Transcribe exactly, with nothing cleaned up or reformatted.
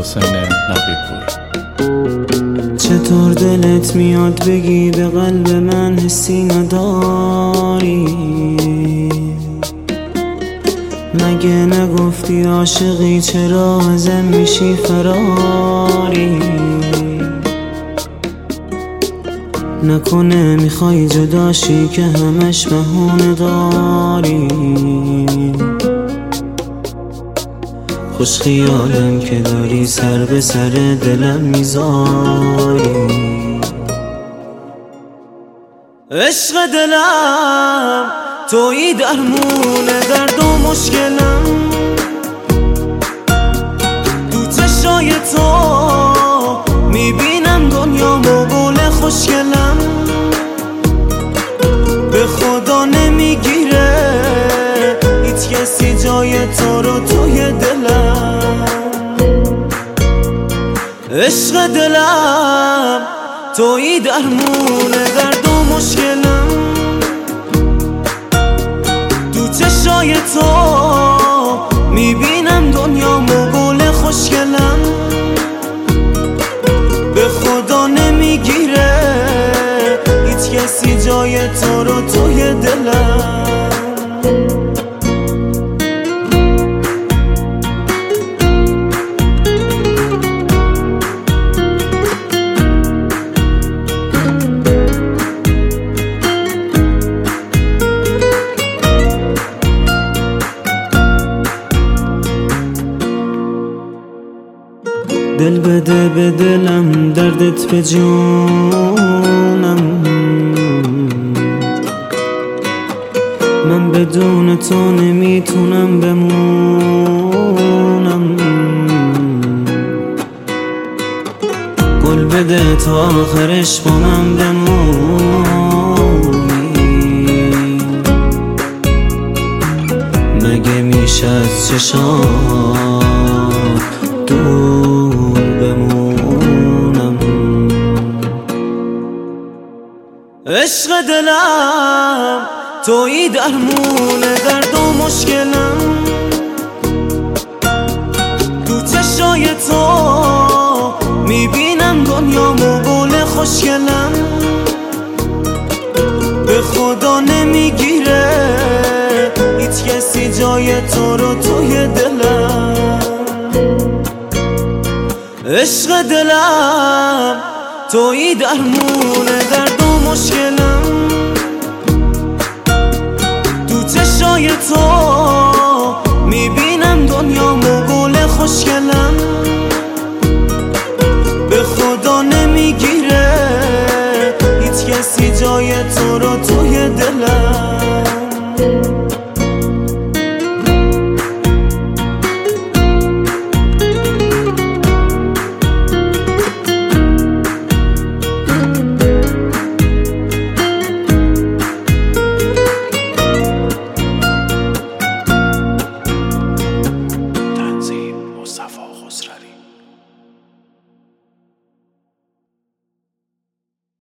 حسین نقیب‌پور. چطور دلت میاد بگی به قلب من حسی نداری؟ مگه نگفتی عاشقی چرا ازم میشی فراری؟ نکنه میخوای جداشی که همش بهونه داری؟ خوش خیالم که داری سر به سر دلم میذاری. عشق دلم تویی درمون درد و مشکلم، تو چشای تو میبینم دنیامو گل خوشگلم. به خدا نمیگیره هیچ کسی جای تو رو توی دلم. عشق دلم تویی درمون درد و مشکلم، تو چشای تو میبینم دنیامو گل خوشگلم. به خدا نمیگیره هیچ کسی جای تو رو توی دلم. دل بده به دلم دردت به جونم، من بدون تو نمیتونم بمونم. گل بده تا آخرش با من بمونی، مگه میشه از چشات دور بمونم. عشق دلم تویی درمون درد و مشکلم، تو چشای تو میبینم دنیامو گل خوشگلم. به خدا نمیگیره هیچ کسی جای تو رو توی دلم. عشق دلم تویی درمون درد و مشکلم، تو چشای تو